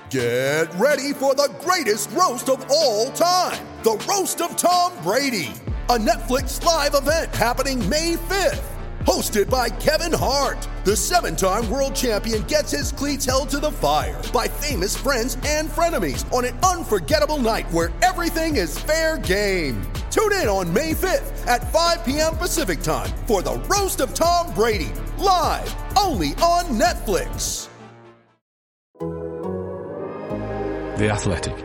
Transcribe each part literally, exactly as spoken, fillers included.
Get ready for the greatest roast of all time, the Roast of Tom Brady, a Netflix live event happening May fifth. Hosted by Kevin Hart, the seven-time world champion gets his cleats held to the fire by famous friends and frenemies on an unforgettable night where everything is fair game. Tune in on May fifth at five p.m. Pacific time for the Roast of Tom Brady, live only on Netflix. The Athletic.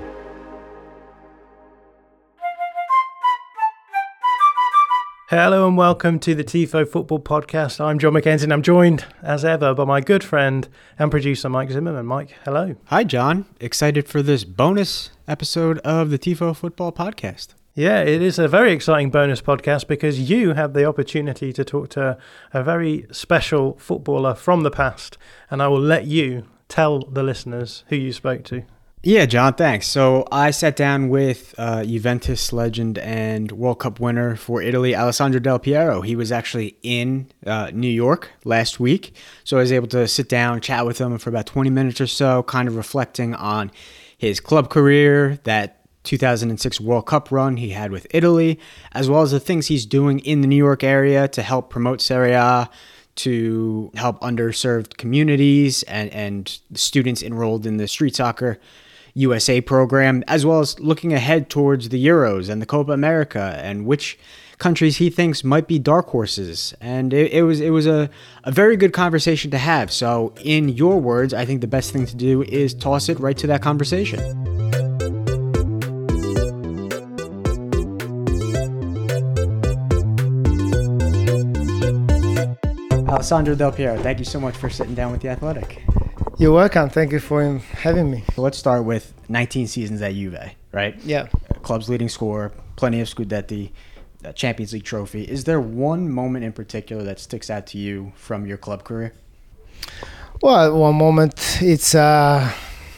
Hello and welcome to the Tifo Football Podcast. I'm John McKenzie and I'm joined, as ever, by my good friend and producer Mike Zimmerman. Mike, hello. Hi, John. Excited for this bonus episode of the Tifo Football Podcast. Yeah, it is a very exciting bonus podcast because you have the opportunity to talk to a very special footballer from the past, and I will let you tell the listeners who you spoke to. Yeah, John, thanks. So I sat down with uh, Juventus legend and World Cup winner for Italy, Alessandro Del Piero. He was actually in uh, New York last week, so I was able to sit down, chat with him for about twenty minutes or so, kind of reflecting on his club career, that two thousand six World Cup run he had with Italy, as well as the things he's doing in the New York area to help promote Serie A, to help underserved communities and, and students enrolled in the street soccer U S A program, as well as looking ahead towards the Euros and the Copa America and which countries he thinks might be dark horses. And it, it was it was a, a very good conversation to have. So in your words, I think the best thing to do is toss it right to that conversation. Alessandro Del Piero, thank you so much for sitting down with The Athletic. You're welcome. Thank you for having me. So let's start with nineteen seasons at Juve, right? Yeah. Club's leading scorer, plenty of Scudetti, uh, Champions League trophy. Is there one moment in particular that sticks out to you from your club career? Well, one moment, it's... Uh,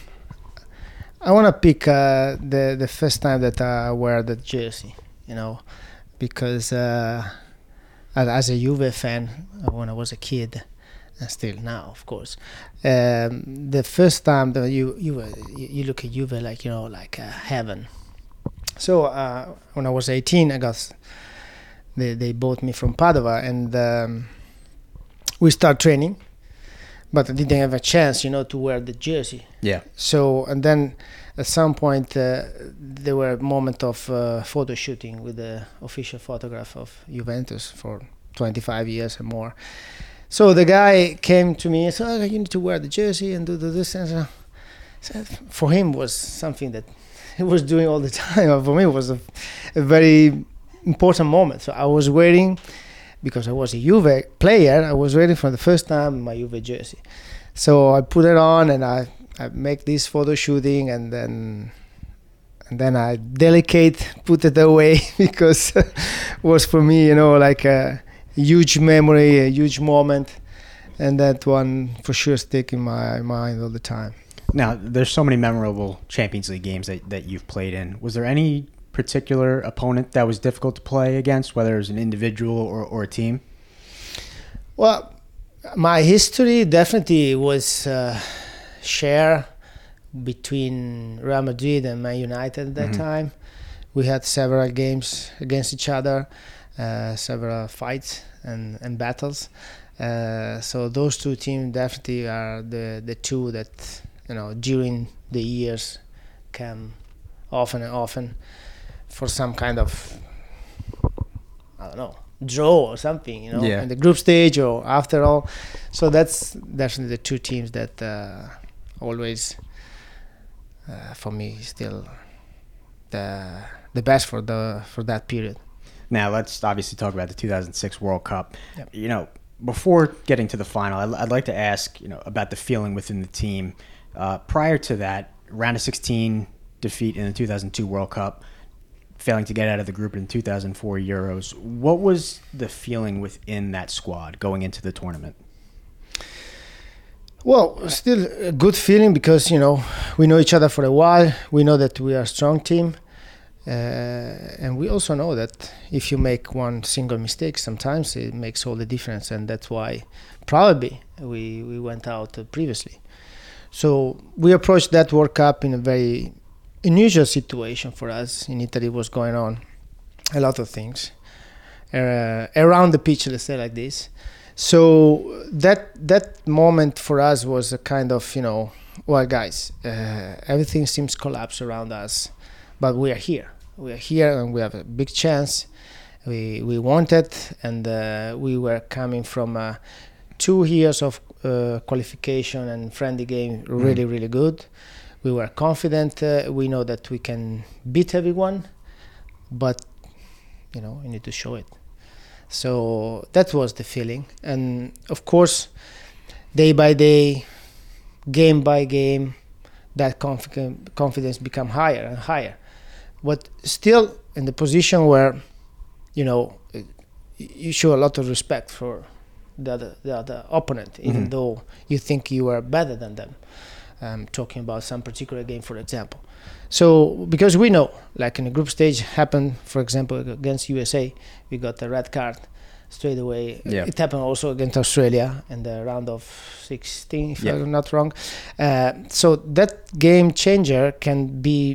I want to pick uh, the, the first time that I wear the jersey, you know, because uh, as a Juve fan, when I was a kid, and still now, of course, um, the first time that you you you look at Juve like, you know, like uh, heaven. So uh, when I was eighteen, I got they they bought me from Padova, and um, we start training, but I didn't have a chance, you know, to wear the jersey. Yeah. So and then at some point uh, there were a moment of uh, photo shooting with the official photograph of Juventus for twenty-five years and more. So the guy came to me and said, oh, you need to wear the jersey and do this. And so for him was something that he was doing all the time. For me, it was a, a very important moment. So I was waiting, because I was a Juve player, I was waiting for the first time my Juve jersey. So I put it on and I, I make this photo shooting, and then and then I delicate put it away because it was for me, you know, like a huge memory, a huge moment, and that one for sure stick in my mind all the time. Now, there's so many memorable Champions League games that, that you've played in. Was there any particular opponent that was difficult to play against, whether it was an individual or, or a team? Well, my history definitely was uh, shared between Real Madrid and Man United at that mm-hmm. time. We had several games against each other. Uh, several fights and, and battles. Uh, so those two teams definitely are the, the two that, you know, during the years come often and often for some kind of, I don't know, draw or something, you know, yeah. in the group stage or after all. So that's definitely the two teams that uh, always, uh, for me, still the the best for the for that period. Now, let's obviously talk about the two thousand six World Cup. Yep. You know, before getting to the final, I'd, I'd like to ask, you know, about the feeling within the team. Uh, prior to that, round of sixteen defeat in the two thousand two World Cup, failing to get out of the group in two thousand four Euros. What was the feeling within that squad going into the tournament? Well, still a good feeling because, you know, we know each other for a while. We know that we are a strong team. Uh, and we also know that if you make one single mistake, sometimes it makes all the difference, and that's why probably we we went out uh, previously. So we approached that World Cup in a very unusual situation for us. In Italy was going on a lot of things uh, around the pitch, let's say like this. So that that moment for us was a kind of, you know, well, guys, uh, everything seems collapse around us, but we are here. We are here, and we have a big chance. We we want it, and uh, we were coming from uh, two years of uh, qualification and friendly game, really, mm. really good. We were confident. Uh, we know that we can beat everyone, but you know, you need to show it. So that was the feeling, and of course, day by day, game by game, that conf- confidence become higher and higher. But still in the position where, you know, you show a lot of respect for the other, the other opponent, even mm-hmm. though you think you are better than them. I'm talking about some particular game, for example. So, because we know, like in the group stage happened, for example, against U S A, we got the red card straight away. Yeah. It happened also against Australia in the round of sixteen, if yeah. I'm not wrong. Uh, so that game changer can be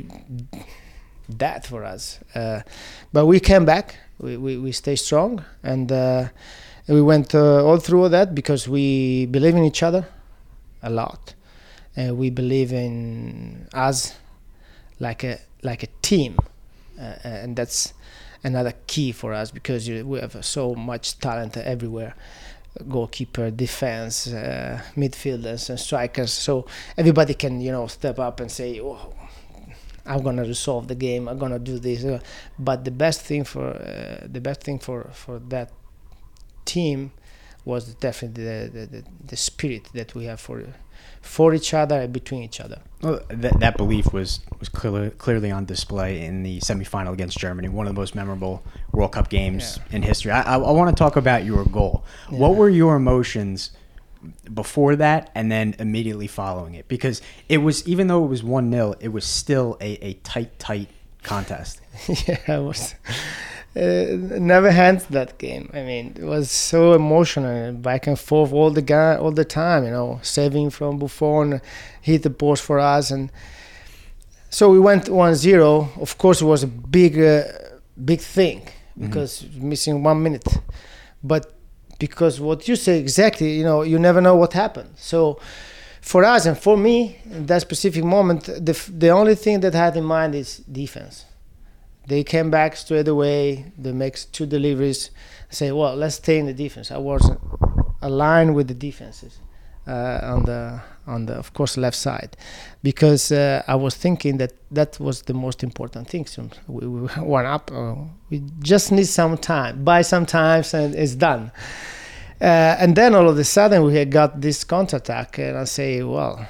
that for us. Uh, but we came back, we, we, we stay strong, and uh, we went uh, all through that because we believe in each other a lot. And we believe in us like a like a team, uh, and that's another key for us because you, we have so much talent everywhere, goalkeeper, defense, uh, midfielders and strikers. So everybody can, you know, step up and say, "Oh, I'm gonna resolve the game. I'm gonna do this." Uh, but the best thing for uh, the best thing for, for that team was definitely the, the, the, the spirit that we have for for each other and between each other. Well, that, that belief was was clearly clearly on display in the semifinal against Germany, one of the most memorable World Cup games yeah. in history. I, I, I want to talk about your goal. Yeah. What were your emotions before that and then immediately following it? Because it was, even though it was one nil, it was still a, a tight, tight contest. Yeah, it was. Uh, never hands that game. I mean, it was so emotional, back and forth all the guy, all the time. You know, saving from Buffon, hit the post for us, and so we went one zero. Of course, it was a big, uh, big thing because mm-hmm. missing one minute. But because what you say exactly, you know, you never know what happened. So for us and for me, in that specific moment, the the only thing that I had in mind is defense. They came back straight away. They make two deliveries. Say, well, let's stay in the defense. I was aligned with the defenses uh, on the on the of course left side, because uh, I was thinking that that was the most important thing. So we, we went up. Uh, we just need some time. Buy some time, and it's done. Uh, and then all of a sudden we had got this counterattack, and I say, well,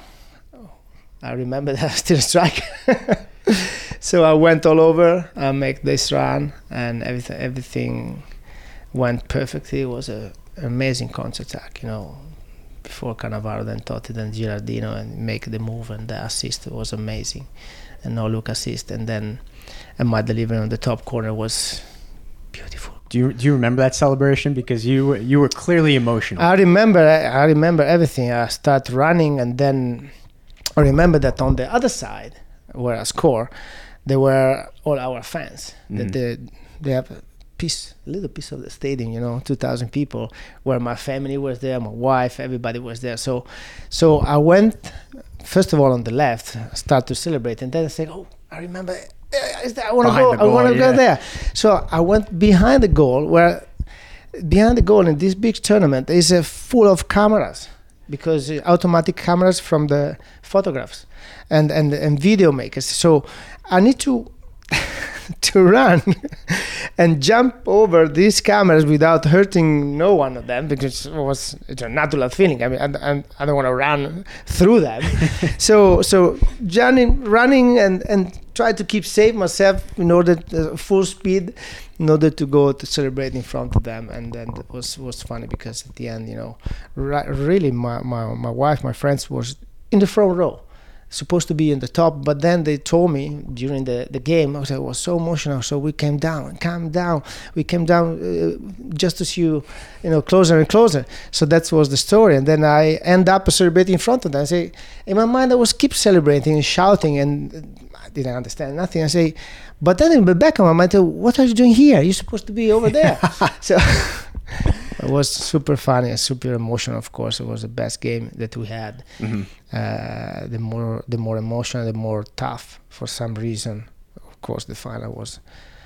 I remember that I was still a striker. So I went all over, I make this run, and everything everything went perfectly. It was a, an amazing counter-attack, you know, before Cannavaro, then Totti, then Girardino, and make the move, and the assist was amazing. And no look assist, and then and my delivery on the top corner was beautiful. Do you do you remember that celebration? Because you you were clearly emotional. I remember I remember everything. I start running, and then I remember that on the other side, where I score, there were all our fans. Mm-hmm. That they they have a piece, a little piece of the stadium, you know, two thousand people, where my family was there, my wife, everybody was there. So, so I went first of all on the left, start to celebrate, and then I say, oh, I remember, I want to go, I want to yeah. go there. So I went behind the goal, where behind the goal in this big tournament is uh, full of cameras, because uh, automatic cameras from the photographs and and and video makers. So I need to to run and jump over these cameras without hurting no one of them, because it was it's a natural feeling. I mean, I, I don't want to run through them. so so running running and and try to keep safe myself in order to, uh, full speed in order to go to celebrate in front of them. And then it was was funny, because at the end, you know, ri- really my, my my wife, my friends was in the front row. supposed to be in the top, but then they told me during the, the game, I was, I was so emotional, so we came down, calm down, we came down uh, just as you, you know, closer and closer. So that was the story, and then I end up celebrating in front of them. I say, in my mind, I was keep celebrating and shouting, and I didn't understand nothing. I say, but then in the back of my mind, what are you doing here? You're supposed to be over there. So it was super funny and super emotional. Of course, it was the best game that we had. Mm-hmm. Uh, the more, the more emotional, the more tough for some reason. Of course, the final was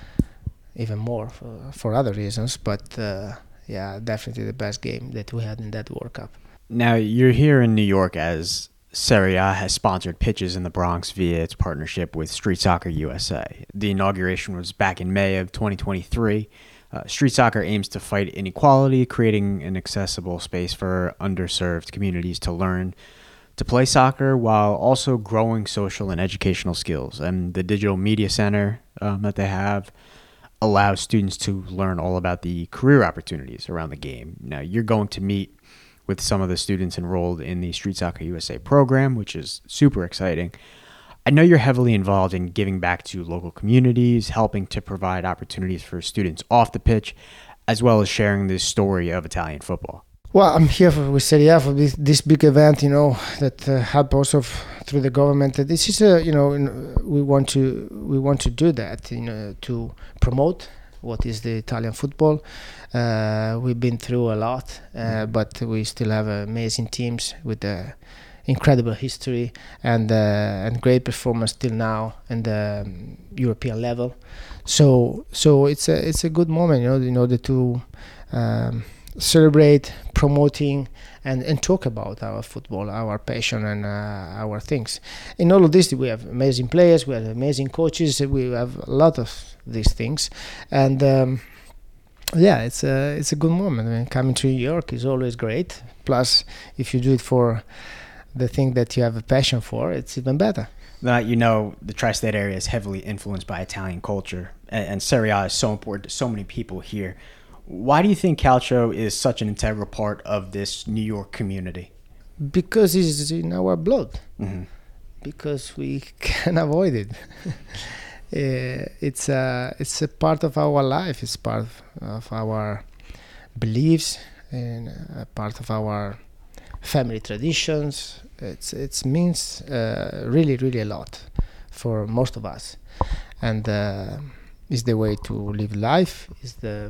even more for, for other reasons. But uh, yeah, definitely the best game that we had in that World Cup. Now you're here in New York as Serie A has sponsored pitches in the Bronx via its partnership with Street Soccer U S A. The inauguration was back in May of twenty twenty-three. Uh, Street Soccer aims to fight inequality, creating an accessible space for underserved communities to learn to play soccer while also growing social and educational skills. And the digital media center um, that they have allows students to learn all about the career opportunities around the game. Now, you're going to meet with some of the students enrolled in the Street Soccer U S A program, which is super exciting. I know you're heavily involved in giving back to local communities, helping to provide opportunities for students off the pitch, as well as sharing the story of Italian football. Well, I'm here for, with Serie A for this, this big event, you know, that uh, help also f- through the government. This is a, you know, we want to we want to do that, you know, to promote what is the Italian football. Uh, we've been through a lot, uh, but we still have amazing teams with a incredible history and uh, and great performance till now in the um, European level. So so it's a it's a good moment, you know, in order to um, celebrate, promoting, and, and talk about our football, our passion, and uh, our things. In all of this, we have amazing players, we have amazing coaches, we have a lot of these things, and um, yeah, it's a it's a good moment. I mean, coming to New York is always great. Plus, if you do it for the thing that you have a passion for, it's even better. Now, you know, the tri-state area is heavily influenced by Italian culture, and, and Serie A is so important to so many people here. Why do you think Calcio is such an integral part of this New York community? Because it's in our blood. Mm-hmm. Because we can avoid it. uh, it's a it's a part of our life. It's part of, of our beliefs and a part of our family traditions. It's it means uh, really really a lot for most of us, and uh, is the way to live life. Is the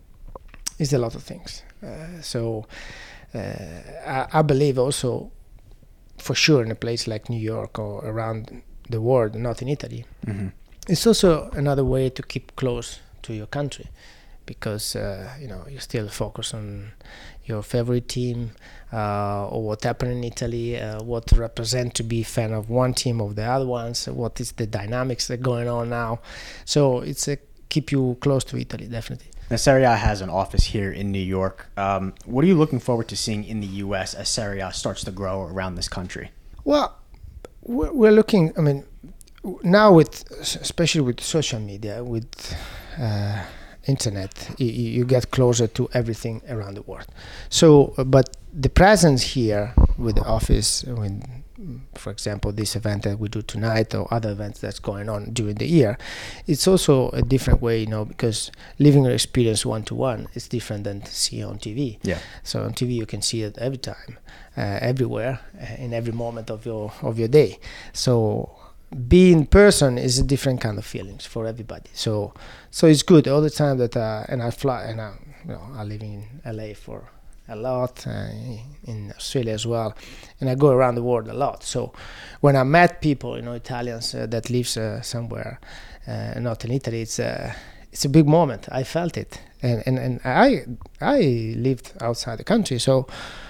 is a lot of things. Uh, so uh, I, I believe also, for sure, in a place like New York or around the world, not in Italy, mm-hmm. it's also another way to keep close to your country, because uh, you know you still focus on your favorite team uh, or what happened in Italy, uh, what represent to be fan of one team of the other ones, what is the dynamics that are going on now. So it's a keep you close to Italy, definitely. Now, Serie A has an office here in New York. Um, what are you looking forward to seeing in the U S as Serie A starts to grow around this country? Well, we're looking, I mean, now with, especially with social media, with uh, internet, you, you get closer to everything around the world. So, but the presence here with the office, with, for example, this event that we do tonight or other events that's going on during the year, it's also a different way, you know, because living an experience one-to-one is different than to see on T V. Yeah. So on T V you can see it every time, uh, everywhere, uh, in every moment of your of your day. So being in person is a different kind of feelings for everybody. So so it's good all the time that, uh, and I fly, and I, you know, I live in L A for a lot, uh, in Australia as well, and I go around the world a lot. So when I met people, you know, Italians uh, that lives uh, somewhere, uh, not in Italy, it's a uh, it's a big moment. I felt it, and and and I I lived outside the country, so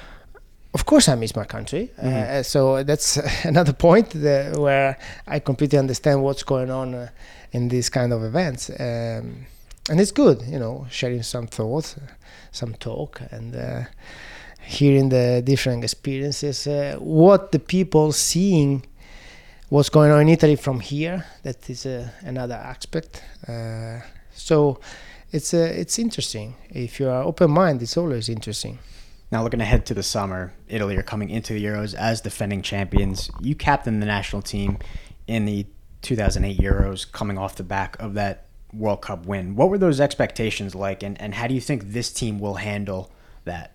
of course I miss my country. Mm-hmm. Uh, so that's another point that, where I completely understand what's going on uh, in these kind of events. Um, And it's good, you know, sharing some thoughts, uh, some talk, and uh, hearing the different experiences. Uh, what the people seeing, what's going on in Italy from here, that is uh, another aspect. Uh, so it's uh, it's interesting. If you are open-minded, it's always interesting. Now, looking ahead to the summer, Italy are coming into the Euros as defending champions. You captained the national team in the two thousand eight Euros, coming off the back of that World Cup win. What were those expectations like, and, and how do you think this team will handle that?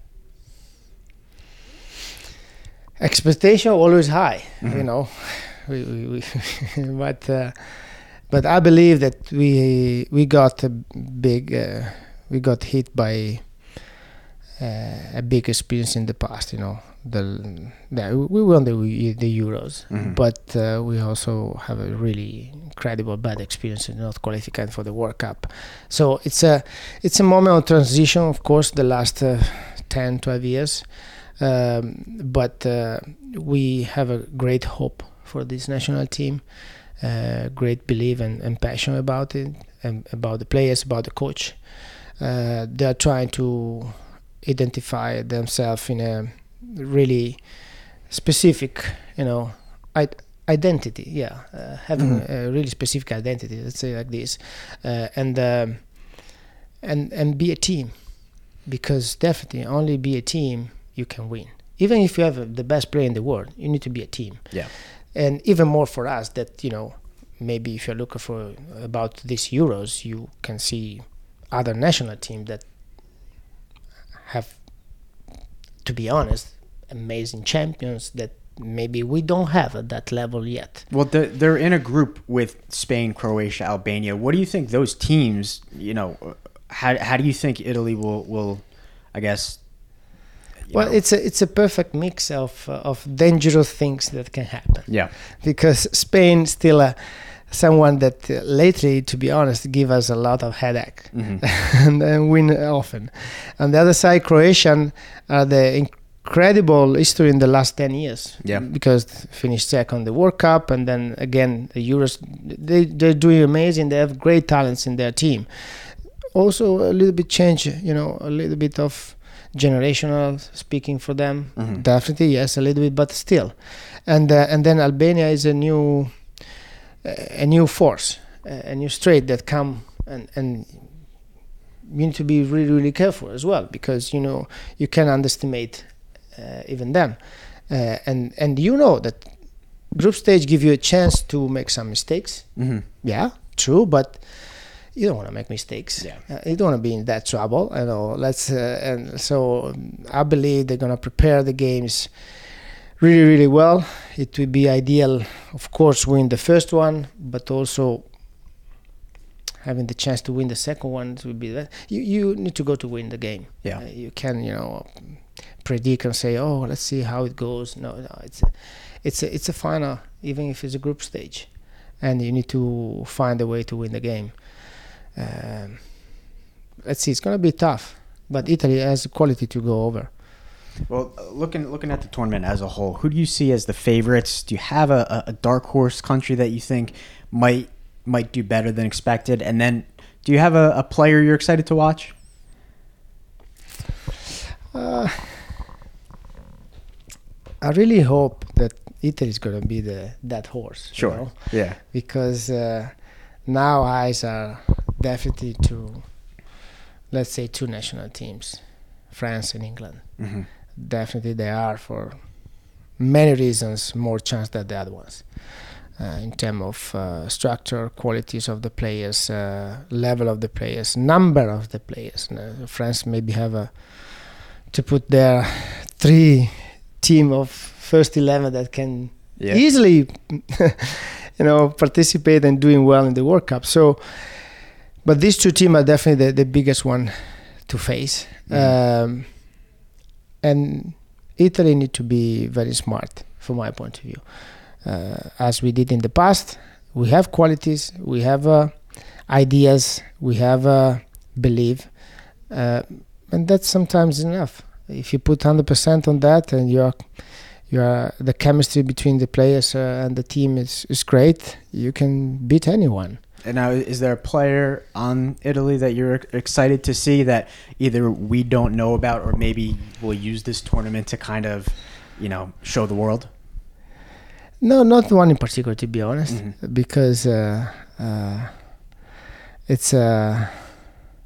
Expectation always high, Mm-hmm. you know, we, we, we but uh, but I believe that we we got a big uh, we got hit by uh, a big experience in the past, you know. The, the we won the the Euros, Mm-hmm. but uh, we also have a really incredible bad experience in not qualifying for the World Cup. So it's a it's a moment of transition, of course, the last uh, ten, twelve years. Um, but uh, we have a great hope for this national team, uh, great belief and, and passion about it, and about the players, about the coach. Uh, they are trying to identify themselves in a really specific, you know, I- identity. Yeah, uh, having Mm-hmm. a really specific identity. Let's say like this, uh, and um, and and be a team, because definitely only be a team you can win. Even if you have uh, the best player in the world, you need to be a team. Yeah. And even more for us that, you know, maybe if you're looking for about these Euros, you can see other national teams that have, to be honest, amazing champions that maybe we don't have at that level yet. Well, they're, they're in a group with Spain, Croatia, Albania. What do you think those teams, you know, how how do you think Italy will, will I guess, you Well, know- it's a it's a perfect mix of uh, of dangerous things that can happen. Yeah. Because Spain still uh, someone that uh, lately, to be honest, give us a lot of headache Mhm. and, and win often. On the other side, Croatian are the incredible history in the last ten years. Yeah. Because finished second the World Cup and then again the Euros. They they're doing amazing. They have great talents in their team. Also a little bit change, you know, a little bit of generational speaking for them. Mhm. Definitely, yes, a little bit, but still. And uh, and then Albania is a new a new force, a new strait that come and and you need to be really really careful as well, because you know you can underestimate uh, even them, uh, and and you know that group stage give you a chance to make some mistakes. Mhm. Yeah, true, but you don't want to make mistakes. Yeah. Uh, you don't want to be in that trouble. I know. Let's uh, and so um, I believe they're gonna prepare the games really, really well. It would be ideal, of course, win the first one, but also having the chance to win the second one would be that. You you need to go to win the game. Yeah. Uh, you can you know predict and say, oh, let's see how it goes. No, no, it's a, it's a, it's a final, even if it's a group stage, and you need to find a way to win the game. Um, let's see, it's gonna be tough, but Italy has the quality to go over. Well, uh, looking looking at the tournament as a whole, who do you see as the favorites? Do you have a, a- a dark horse country that you think might might do better than expected? And then, do you have a, a player you're excited to watch? Uh, I really hope that Italy is gonna be the that horse. you know, Yeah. because uh, now eyes are definitely to, let's say, two national teams, France and England. Hmm. Definitely they are, for many reasons, more chance than the other ones. Uh, in terms of uh, structure, qualities of the players, uh, level of the players, number of the players. Uh, France maybe have a, to put their three team of first eleven that can Yeah. easily, you know, participate and doing well in the World Cup. So, but these two teams are definitely the, the biggest one to face. Mhm. Um, and Italy need to be very smart, from my point of view. Uh, as we did in the past, we have qualities, we have uh, ideas, we have uh, belief, uh, and that's sometimes enough. If you put one hundred percent on that, and you're, you're the chemistry between the players uh, and the team is, is great, you can beat anyone. And now, is there a player on Italy that you're excited to see that either we don't know about, or maybe will use this tournament to kind of, you know, show the world? No, not one in particular, to be honest, Mhm. because uh, uh, it's uh,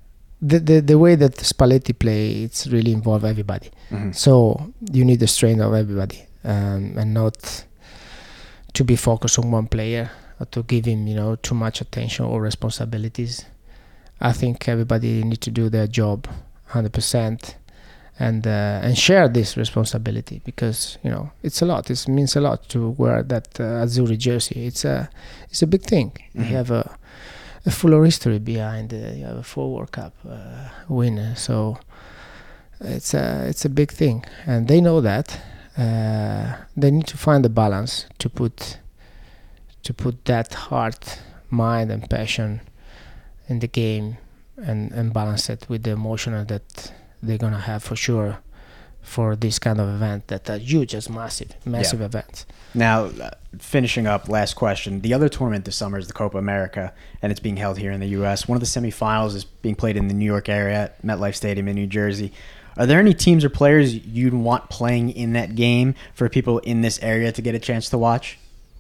the, the the way that Spalletti play, it's really involve everybody. Mm-hmm. So you need the strength of everybody, um, and not to be focused on one player or to give him, you know, too much attention or responsibilities. I think everybody need to do their job one hundred percent and uh, and share this responsibility, because, you know, it's a lot. It means a lot to wear that uh, Azzurri jersey. It's a it's a big thing. Mm-hmm. You have a a fuller history behind. Uh, you have a four World Cup uh, winner, so it's a it's a big thing, and they know that. Uh, they need to find the balance to put to put that heart, mind, and passion in the game, and, and balance it with the emotional that they're gonna have for sure for this kind of event that are huge, as massive, massive yeah. events. Now, uh, finishing up, last question. The other tournament this summer is the Copa America, and it's being held here in the U S. One of the semifinals is being played in the New York area at MetLife Stadium in New Jersey. Are there any teams or players you'd want playing in that game for people in this area to get a chance to watch?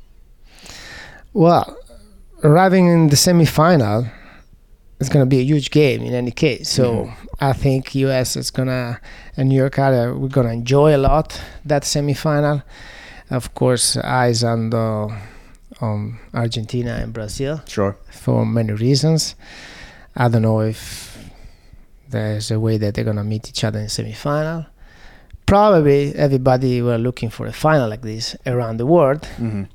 Well, arriving in the semifinal, it's going to be a huge game in any case. So mm-hmm. I think U S is going to, and New York area, we're going to enjoy a lot that semifinal. Of course, eyes on the, on Argentina and Brazil. Sure. For many reasons. I don't know if there's a way that they're going to meet each other in semifinal. Probably everybody were looking for a final like this around the world. Mm-hmm.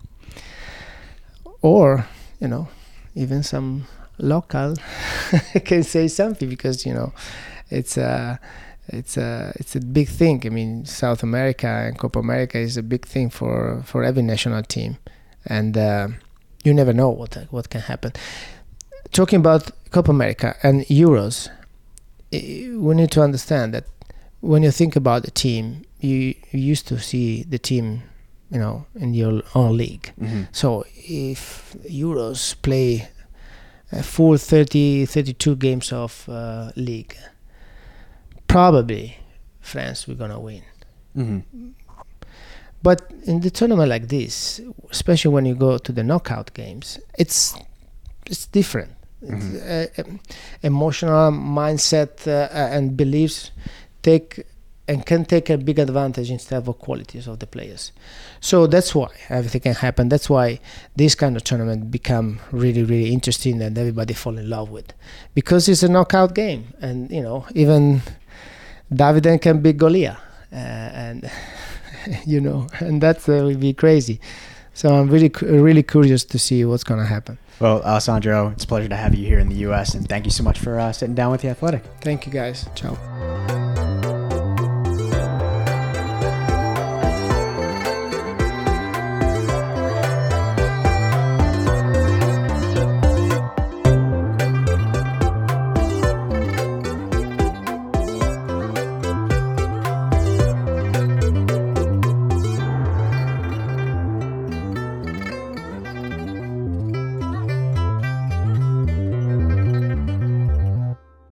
Or, you know, even some local can say something, because, you know, it's a, it's a, it's a big thing. I mean, South America and Copa America is a big thing for, for every national team. And uh, you never know what what can happen. Talking about Copa America and Euros, we need to understand that when you think about the team, you, you used to see the team, you know, in your own league. Mm-hmm. So if Euros play a full thirty, thirty-two games of uh, league, probably France we're gonna win. Mm-hmm. But in the tournament like this, especially when you go to the knockout games, it's it's different. Mm-hmm. It's, uh, emotional mindset uh, and beliefs take and can take a big advantage instead of qualities of the players. So that's why everything can happen. That's why this kind of tournament become really, really interesting and everybody fall in love with, because it's a knockout game, and you know, even Davide can beat Goliath, uh, and you know, and that uh, will be crazy. So I'm really, really curious to see what's going to happen. Well, Alessandro, it's a pleasure to have you here in the U S, and thank you so much for uh, sitting down with The Athletic. Thank you, guys. Ciao.